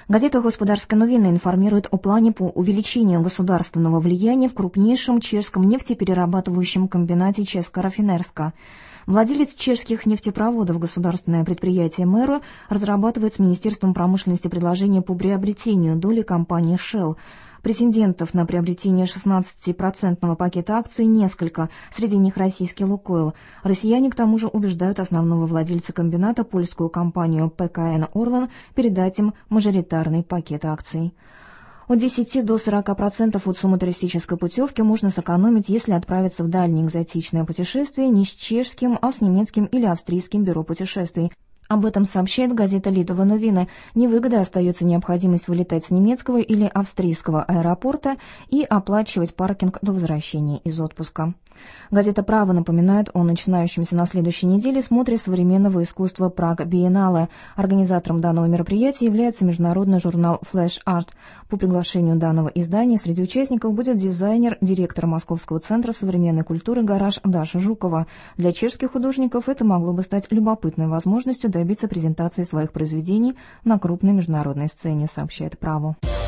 Газета «Господарские новины» информирует о плане по увеличению государственного влияния в крупнейшем чешском нефтеперерабатывающем комбинате Česká Rafinerska. Владелец чешских нефтепроводов, государственное предприятие «Мэро», разрабатывает с Министерством промышленности предложение по приобретению доли компании Shell. Претендентов на приобретение 16% пакета акций несколько, среди них российский «Лукойл». Россияне, к тому же, убеждают основного владельца комбината, польскую компанию ПКН «Орлан», передать им мажоритарный пакет акций. От 10 до 40% от суммы туристической путевки можно сэкономить, если отправиться в дальнее экзотичное путешествие не с чешским, а с немецким или австрийским бюро путешествий. Об этом сообщает газета «Литовы новины». Невыгодой остается необходимость вылетать с немецкого или австрийского аэропорта и оплачивать паркинг до возвращения из отпуска. Газета «Право» напоминает о начинающемся на следующей неделе смотре современного искусства «Прага Биеннале». Организатором данного мероприятия является международный журнал Flash Art. По приглашению данного издания среди участников будет дизайнер, директор Московского центра современной культуры «Гараж» Даша Жукова. Для чешских художников это могло бы стать любопытной возможностью добиться презентации своих произведений на крупной международной сцене, сообщает «Право».